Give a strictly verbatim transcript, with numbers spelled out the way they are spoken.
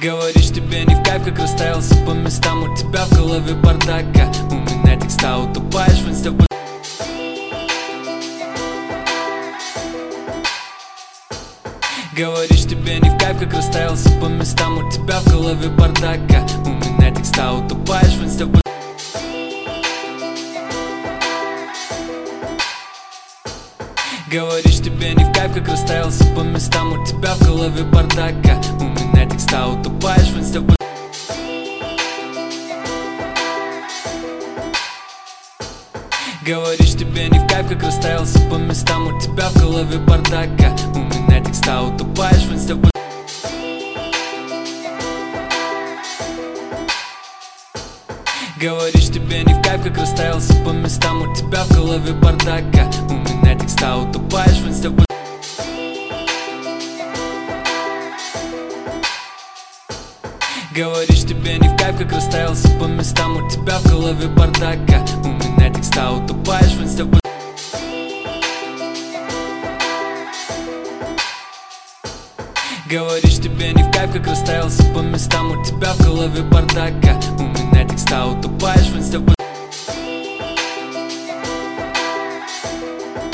Говоришь, тебе не в кайф, как расставился по местам. У тебя в голове бардака, у меня текста, утопаешь в инста. Говоришь, тебе не в кайф, как расставился по местам. У тебя в голове бардака, у меня текста, утопаешь в инста. Говоришь, тебе не в кайф, как расставился по местам. У тебя в голове бардака, у меня текста, утопаешь в инста. Говоришь, тебе не в кайф, как расставился по местам. У тебя в голове бардака, у меня текста, утопаешь в инста. Говоришь, тебе не в кайф, как расставился по местам. У тебя в голове бардака, у меня текста, утопаешь в инста. Говоришь, тебе не в кайф, как расставился по местам. У тебя в голове бардака, у меня текста, утопаешь в инста. Говоришь, тебе не в кайф, как расставился по местам. У тебя в голове бардака, у меня текста, утопаешь в инста.